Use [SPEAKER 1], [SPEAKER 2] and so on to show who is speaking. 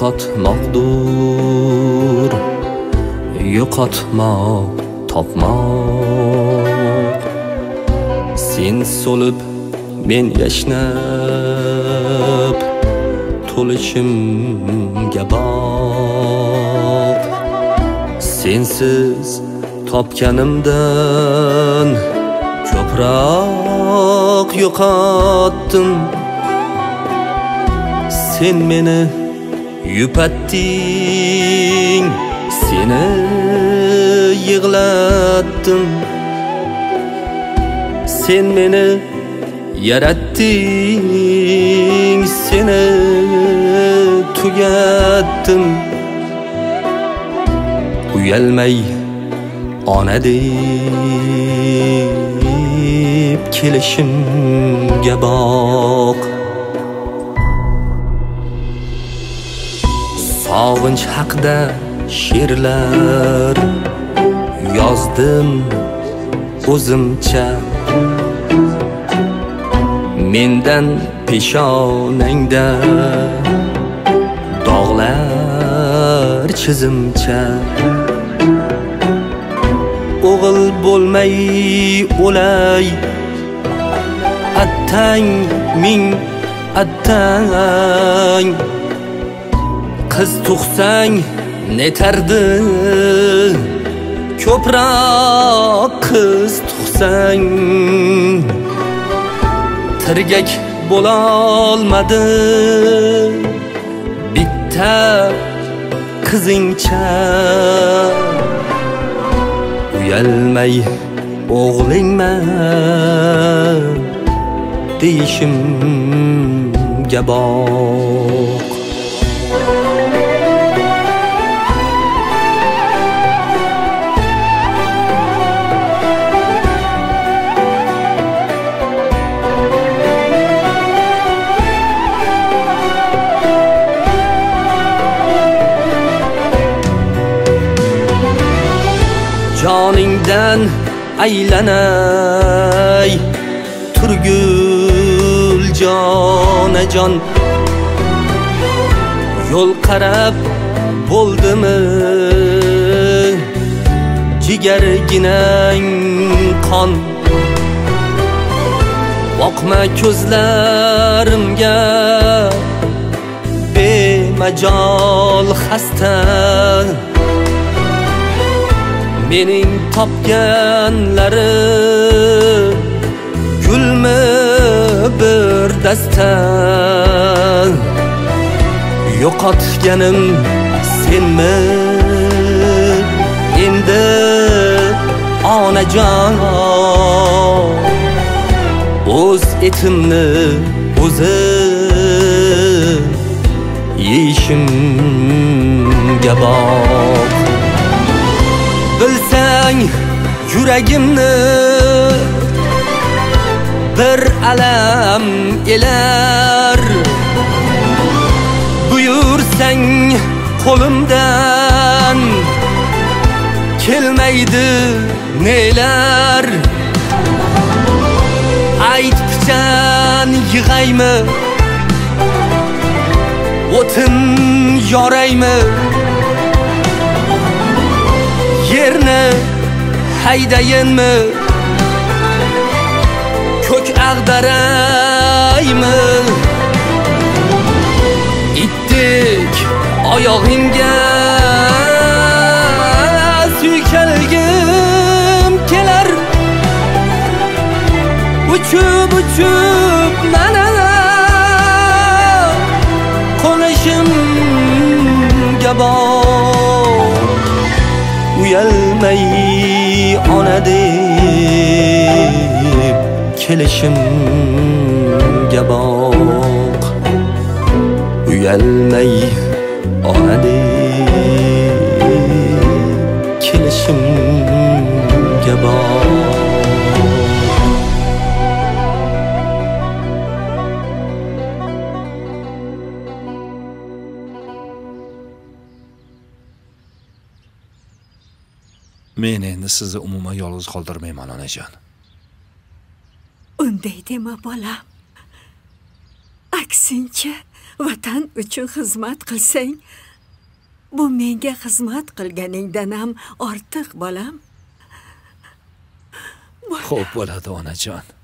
[SPEAKER 1] yo'qotmoqdur, yo'qotmoq, topmoq. Sen so'lib, men yashnab, to'lishimga boq. Sensiz topganimdan ko'proq yo'qotdim. Sen meni yupatding, seni yig'latdim. Sen meni yaratding, seni tugatdim. Uyalmay ona deb kelishimga boq. Sog'inch haqida she'rlar yozdim o'zimcha. Mendan peshonangda dog'lar chizimcha. O'g'il bo'lmay o'lay, attang ming attang. Qiz tug'sang netardi, ko'proq qiz tug'sang. Tirgak bo'lolmadi bitta qizingcha. Uyalmay o'g'lingman deyishimga boq. Joningdan aylanay turgul jonajon. Yo'l qarab bo'ldimi jigarginang qon. Boqma ko'zlarimga bemajol xasta. Mening topganlarim gulmi bir dasta. Yo'qotganim senmi endi onajon. O'z etimni o'zim yeyishimga boq. Bilsang yuragimni bir alam elar. Buyursang qo'limdan kelmaydi nelar. Ayt pichan yig'aymi, o'tin yoraymi. Yerni haydayinmi, ko'k ag'daraymi. Itdek oyog'ingga suykalgim kelar. Uchib uchib mana qo'nishimga boq. Uyalmay ona deb kelishimga boq. Uyalmay ona deb kelishimga boq.
[SPEAKER 2] Men endi sizni umuman yolg'iz qoldirmayman onajon.
[SPEAKER 3] Unday dema bolam. aksincha vatan uchun xizmat qilsang, bu menga xizmat qilganingdan ham ortiq, bolam.
[SPEAKER 2] Xo'p bo'ladi onajon.